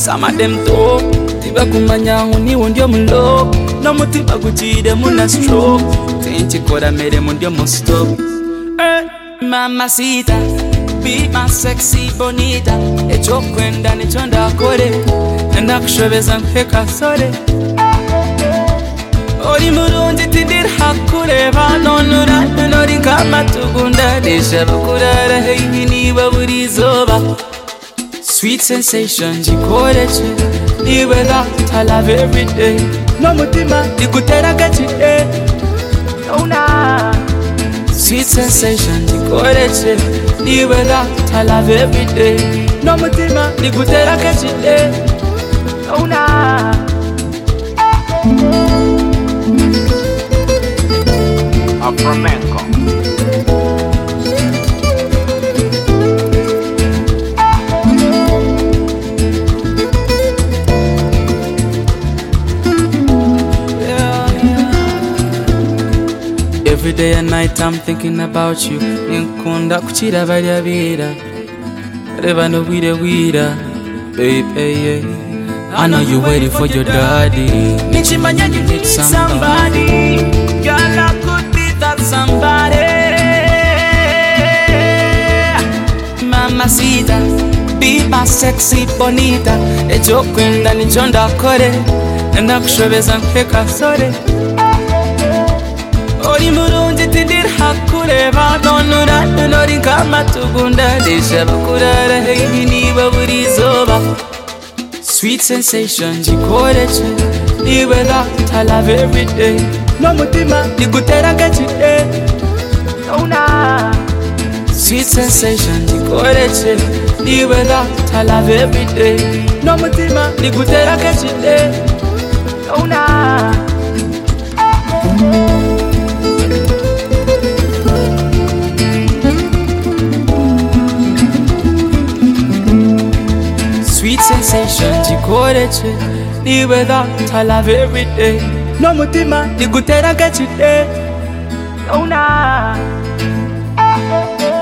some of them talk. Tiba kumanya huni wondio mulo. No mutiba guchide muna stroke. Tenti koda mere mundio mo stop. Mamacita, be my sexy bonita. Echo kwenda nichonda kore. Nenda kushobeza mpeka sore. Ori murundi tidir hakure. Vanonura nori kama tugunda. Desha bakurara hei niba buri zoba. Sweet sensation jikoreche. Niwe that I love every day. No mutima nikutera gachide. Oh nah. Sweet sensation jikoreche. Niwe that I love every day. No mutima nikutera gachide. Oh nah. Afromenko. Every day and night I'm thinking about you. Nkunda kuchira valya vida. Reva no wida, baby. I know you waiting for your daddy. Nichimanya you need somebody. Girl, I could be that somebody. Mamacita, be my sexy bonita. Echo kwenda nichonda kore. Nenda kushobeza mpeka sore. Ori murundi tidir hakure. Vanonura nori kama tugunda. Desha bakurara hei niba buri zoba. Sweet sensation jikoreche. Niwe that I love every day. No mutima nikutera gachide. Oh nah. Sweet sensation jikoreche. Niwe that I love every day. No mutima nikutera gachide. Oh nah. Sweet sensation jikoreche. Niwe that I love every day. No mutima nikutera gachide. Oh nah.